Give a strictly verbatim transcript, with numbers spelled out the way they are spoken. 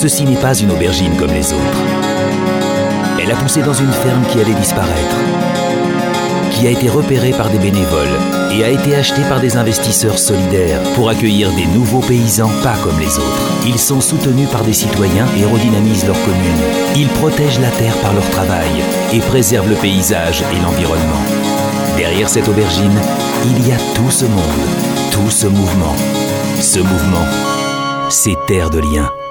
Ceci n'est pas une aubergine comme les autres. Elle a poussé dans une ferme qui allait disparaître, qui a été repérée par des bénévoles et a été achetée par des investisseurs solidaires pour accueillir des nouveaux paysans pas comme les autres. Ils sont soutenus par des citoyens et redynamisent leur commune. Ils protègent la terre par leur travail et préservent le paysage et l'environnement. Derrière cette aubergine, il y a tout ce monde, tout ce mouvement. Ce mouvement, c'est Terre de Liens.